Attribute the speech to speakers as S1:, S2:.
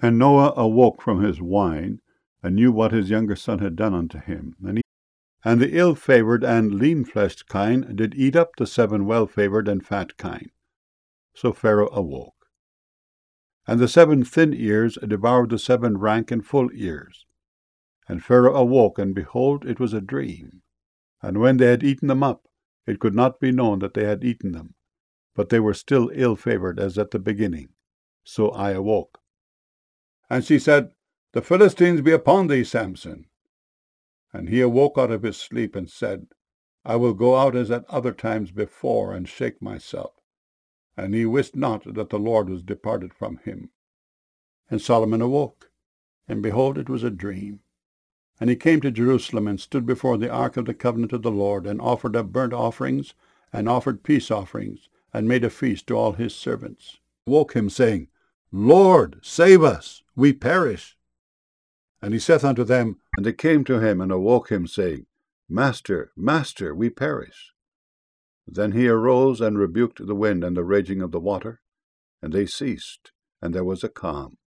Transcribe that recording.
S1: And Noah awoke from his wine, and knew what his younger son had done unto him. And the ill-favoured and lean-fleshed kine did eat up the 7 well-favoured and fat kine. So Pharaoh awoke. And the 7 thin ears devoured the 7 rank and full ears. And Pharaoh awoke, and behold, it was a dream. And when they had eaten them up, it could not be known that they had eaten them, but they were still ill-favoured as at the beginning. So I awoke. And she said, The Philistines be upon thee, Samson. And he awoke out of his sleep, and said, I will go out as at other times before, and shake myself. And he wist not that the Lord was departed from him. And Solomon awoke, and behold, it was a dream. And he came to Jerusalem, and stood before the ark of the covenant of the Lord, and offered up burnt offerings, and offered peace offerings, and made a feast to all his servants. Woke him, saying, Lord, save us, we perish. And he saith unto them, and they came to him, and awoke him, saying, Master, Master, we perish. Then he arose, and rebuked the wind and the raging of the water, and they ceased, and there was a calm.